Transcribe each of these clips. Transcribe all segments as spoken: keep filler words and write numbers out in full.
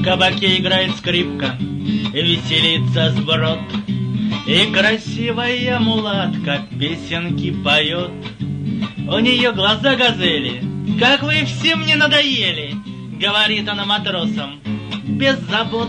кабаке играет скрипка, веселится сброд, и красивая мулатка песенки поет. У нее глаза газели, как вы все мне надоели, говорит она матросам без забот.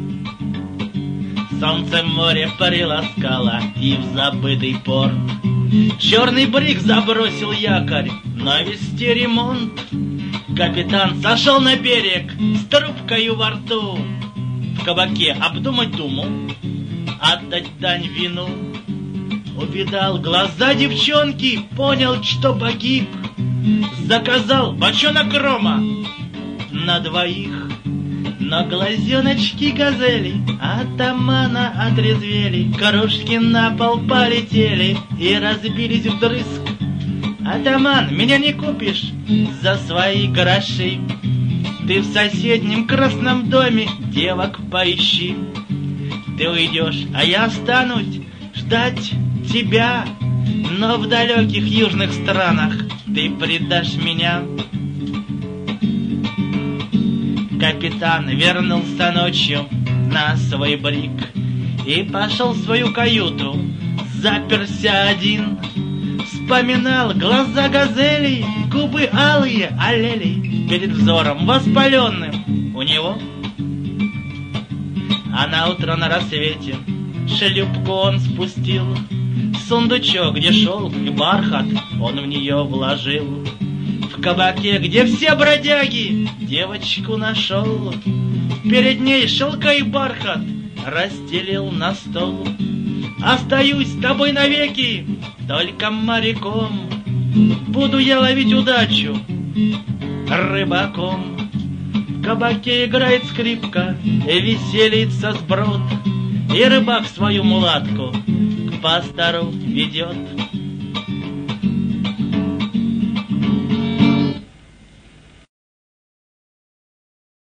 Солнце море приласкало и в забытый порт. Черный бриг забросил якорь, навести ремонт. Капитан сошел на берег с трубкою во рту. В кабаке обдумать думал, отдать дань вину. Увидал глаза девчонки, понял, что погиб. Заказал бочонок рома на двоих. Но глазеночки газели атамана отрезвели. Кружки на пол полетели и разбились вдрызг. Атаман, меня не купишь за свои гроши. Ты в соседнем красном доме девок поищи. Ты уйдешь, а я останусь ждать тебя. Но в далеких южных странах ты предашь меня. Капитан вернулся ночью на свой бриг и пошел в свою каюту, заперся один. Вспоминал глаза газели, губы алые аллели перед взором воспаленным у него. А на утро на рассвете шлюпку он спустил, сундучок, где шелк и бархат, он в нее вложил. В кабаке, где все бродяги, девочку нашел. Перед ней шелка и бархат расстелил на стол. Остаюсь с тобой навеки, только моряком. Буду я ловить удачу рыбаком. В кабаке играет скрипка, веселится сброд, и рыбак свою мулатку к пастору ведет.